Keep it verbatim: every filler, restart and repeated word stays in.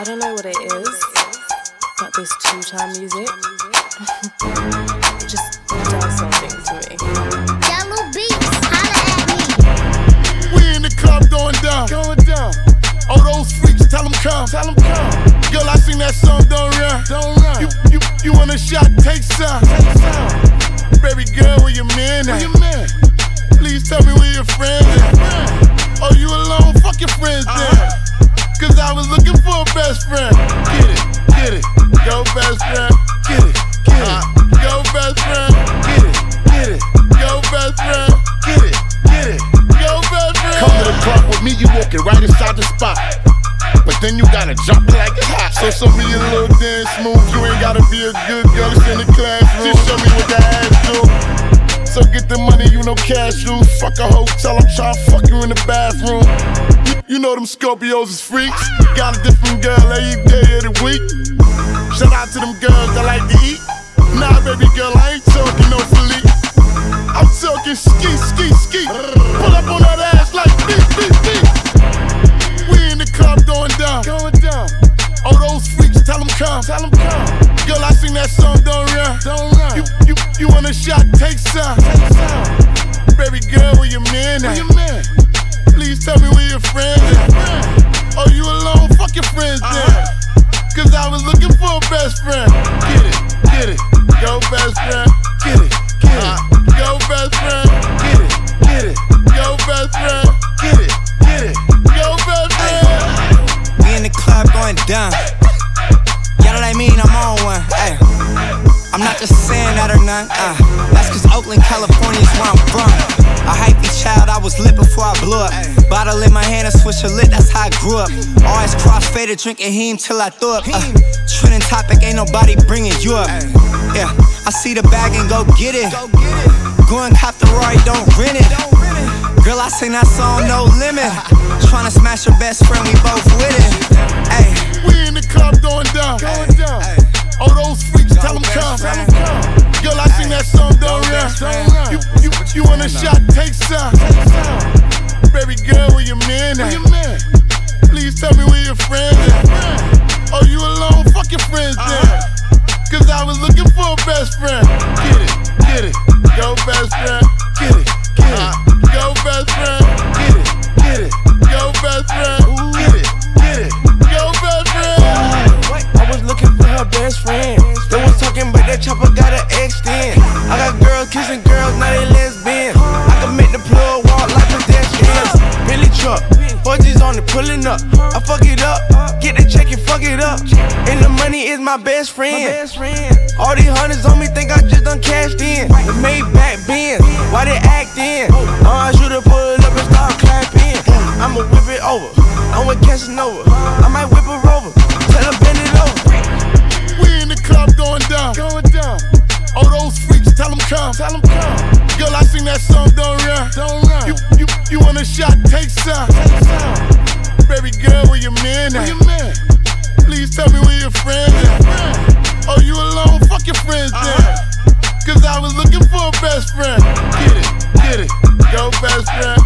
I don't know what it is, but this two-time music, it just does something to me. Yellow Beats, holla at me. We in the club going down, going down. All those freaks, tell them come, tell them come. Girl, I sing that song, don't run, don't run. You, you, you want a shot, take some, take some. Baby girl, where your man at? Where your man? Please tell me where your friends at. Oh, you alone? Fuck your friends then. Uh-huh. Cause I was looking for a best friend. Get it, get it, go best friend. Get it, get it, uh, go best friend. Get it, get it, go best friend. Get it, get it, go best friend. Come to the club with me, you walking right inside the spot. But then you gotta jump it like it's hot. So show me a little dance move. You ain't gotta be a good girl, it's in the classroom. Just show me what the ass do. So get the money, you know cash rules. Fuck a hotel, I'm tryna fuck you in the bathroom. You, you know them Scorpios is freaks. Got a different girl every day of the week. Shout out to them girls that like to eat. Nah, baby girl, I ain't talking no Philippe. I'm talking ski, ski, ski. Pull up on that ass like beep, beep, beep. We in the club going down, going down. All those freaks, tell them come, tell them come. Girl, I sing that song, don't run, don't run. You, you, you want a shot, take some, take some. Baby girl, where your man at? Where your man? Please tell me where your friends at. Oh, you alone? Fuck your friends then. Uh-huh. Cause I was looking for a best friend. Get it, get it, go best friend. Get it, get it, go best friend. Get it, get it, go best friend. Get it, get it, go best friend. We in the club going down. Y'all know what I mean, I'm on one. Ay. I'm not just saying that or none. Uh, that's cause Oakland, California is where I'm from. A hypey child, I was lit before I blew up. Bottle in my hand, a switcher lit, that's how I grew up. Always crossfaded, drinking heme till I threw up. Uh, trending topic, ain't nobody bringing you up. Yeah, I see the bag and go get it. Go and cop the Rory, don't rent it. Girl, I sing that song, no limit. Tryna smash your best friend, we both with it. Ay. We in the club going down, going down. All those freaks, tell them come, tell them come. Girl, I sing that song, don't run, don't run. You, you, you want a shot, take some, take some. Baby girl, where your man at? Where your man? Please tell me where your friends at. Oh, you alone? Fuck your friends then. Cause I was looking for a best friend. Get it, get it, go best friend. Get it, get it, go best friend. Get it, get it, go best friend. Get it, get it, go best friend. I was looking for her best friend. They was talking about that chopper got an extend. I got girls kissing girls, now they lesbian. I can make the plug walk like pedestrians. Billy truck, four G's on it, pulling up. I fuck it up, get the check and fuck it up. And the money is my best friend. All these hundreds on me think I just done cashed in. The Maybach Benz, why they actin'? Uh, I should've pulled up and start clapping. I'ma whip it over, I'm with Casanova. I might whip a rover, tell her bend it over. We in the club going down, going down. All those freaks, tell them come, tell them come. Girl, I sing that song, don't run, don't run. You, you, you want a shot, take some, take some. Baby girl, where your man at? Where your man? Please tell me where your friends at. Oh, you alone? Fuck your friends then. Cause I was looking for a best friend. Get it, get it, go best friend.